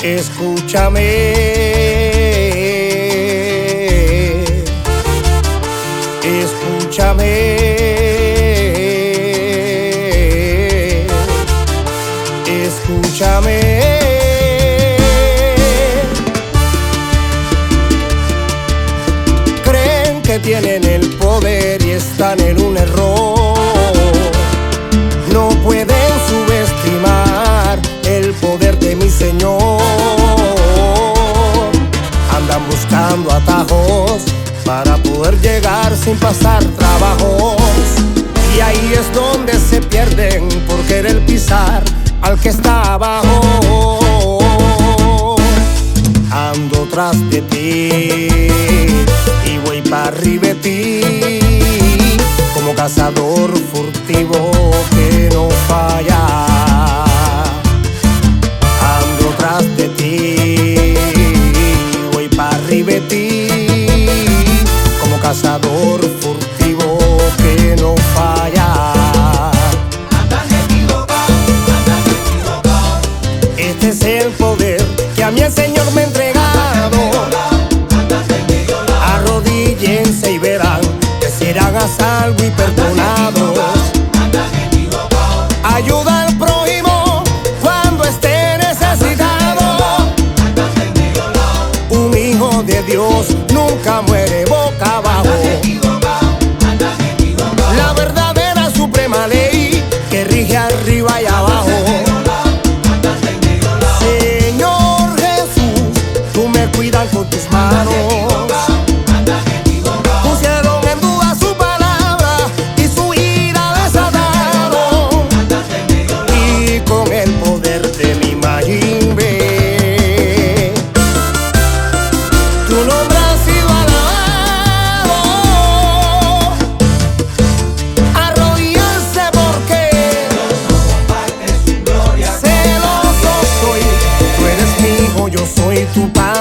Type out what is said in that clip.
Escúchame, escúchame, escúchame. Creen que tienen el poder y están en un error. No pueden subestimar el poder de mi Señor. Andan buscando atajos para poder llegar sin pasar trabajos, y ahí es donde se pierden por querer pisar al que está abajo. Ando tras de ti y voy para arriba de ti, como cazador furtivo que no falla. Ando tras de ti, voy para arriba de ti, como cazador furtivo que no falla. Andan equivocados, andan equivocados. Este es el poder que a mí el Señor me ha entregado. Arrodíllense y verán que serán a salvo y perdonados. Ayuda al prójimo cuando esté necesitado. Un hijo de Dios nunca muere boca abajo. La verdadera suprema ley que rige arriba y abajo. Señor Jesús, tú me cuidas con tus manos. Pusieron en duda su palabra y su ira desataron. Y con el poder de mi Mayimbe, tu nombre ha sido alabado. Arrodillarse porque celoso soy. Tú eres mi hijo, yo soy tu padre.